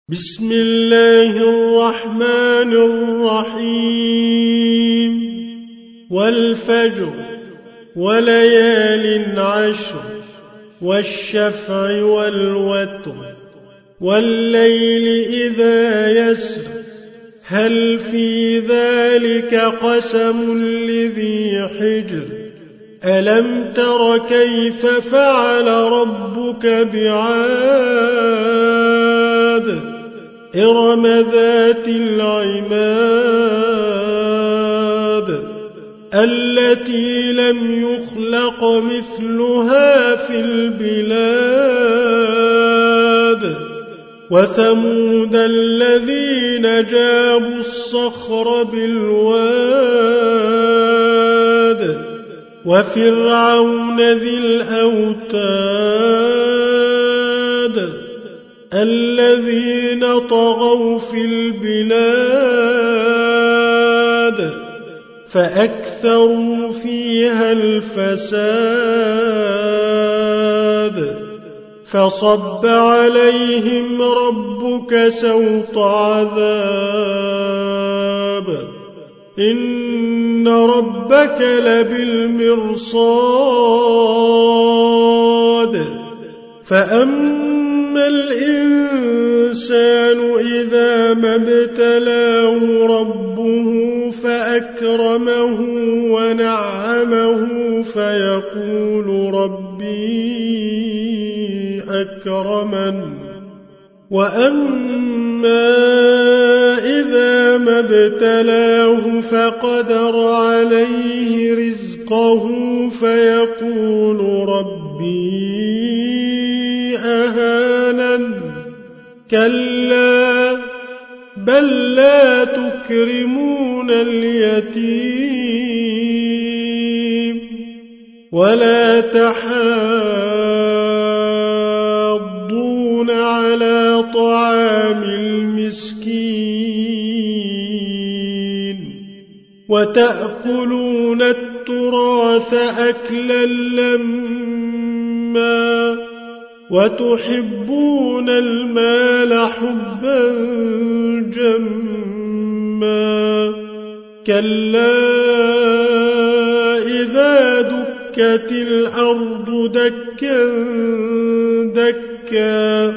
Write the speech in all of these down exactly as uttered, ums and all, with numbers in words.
بسم الله الرحمن الرحيم والفجر وليال عشر والشفع والوتر والليل إذا يسر هل في ذلك قسم لذي حجر ألم تر كيف فعل ربك بعاد إرم ذات العماد التي لم يخلق مثلها في البلاد وثمود الذين جابوا الصخر بالواد وفرعون ذي الأوتاد الذين طغوا في البلاد فأكثروا فيها الفساد فصب عليهم ربك سوط عذاب إن ربك لبالمرصاد فأما الإنسان إذا ما ابتلاه ربه فأكرمه ونعمه فيقول ربي أكرمن وأما إذا ما ابتلاه فقدر عليه رزقه فيقول ربي أهانن كلا بل لا تكرمون اليتيم ولا تحاضون على طعام المسكين وتأكلون التراث أكلا لما وتحبون المال حبا جما كلا إذا دكت الأرض دكا دكا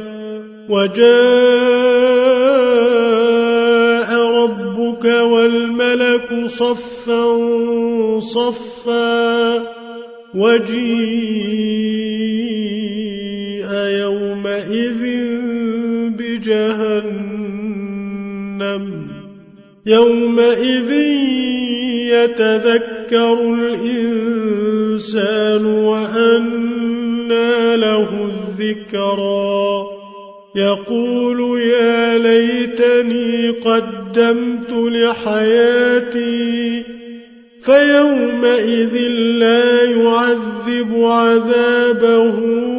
وجاء ربك والملك صفا صفا وجيء يومئذ بجهنم يومئذ يتذكر الإنسان وأنى له الذكرى يقول يا ليتني قدمت لحياتي فيومئذ لا يعذب عذابه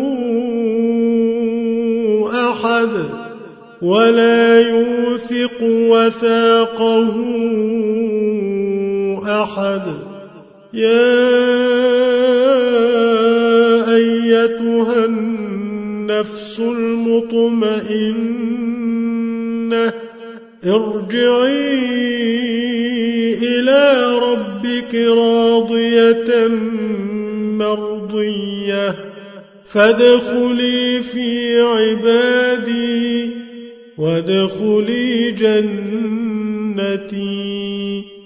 أحد ولا يوثق وثاقه أحد يا أيتها النفس المطمئنة ارجعي إلى ربك راضية مرضية فادخلي في عبادي وادخلي جنتي.